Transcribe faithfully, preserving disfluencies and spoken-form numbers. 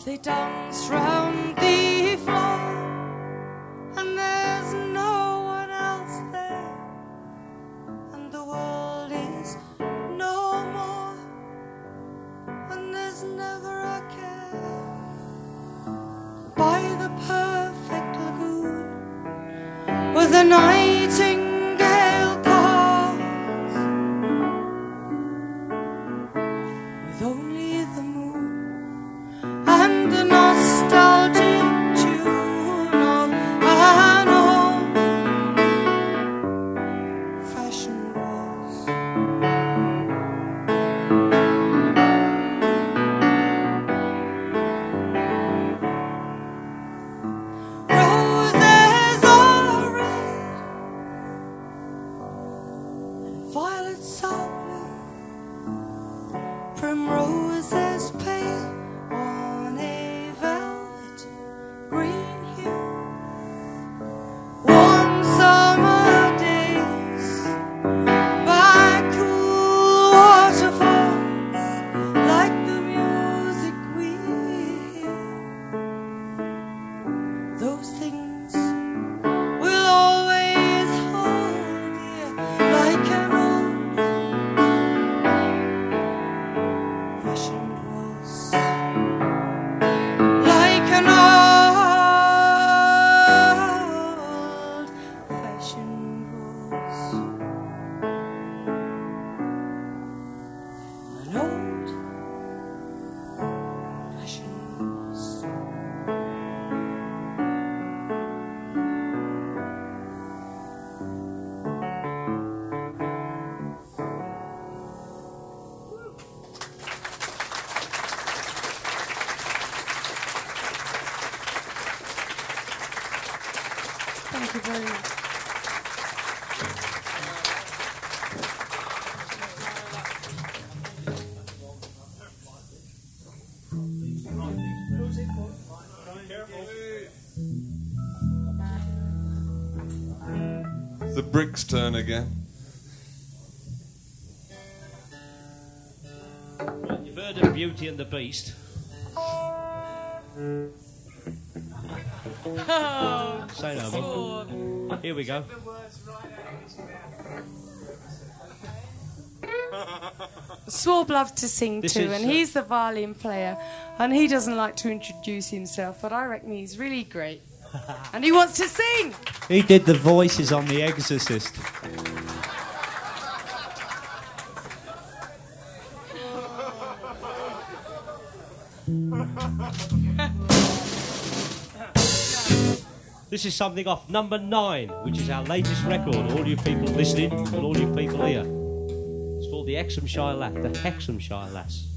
they dance round the floor, and there's no one else there, and the world is no more, and there's never a care. By the perfect lagoon, where the nightingale calls, with only the moon and the nostalgic tune of an old-fashioned waltz. Roses are red and violets are blue, primroses pale on a velvet green hue. Warm summer days by cool waterfalls, like the music we hear. Those things will always hold dear, like an old-fashioned waltz, like an old-fashioned waltz, an old-fashioned waltz. Thank you very much. It's the Bricks' turn again. Well, you've heard of Beauty and the Beast. Oh, Say no more. Here we go. Swarb loves to sing This too, is, and uh, he's the violin player, and he doesn't like to introduce himself, but I reckon he's really great, and he wants to sing. He did the voices on The Exorcist. This is something off number nine, which is our latest record. All you people listening and all you people here. It's called the Hexhamshire Lass. The Hexhamshire Lass.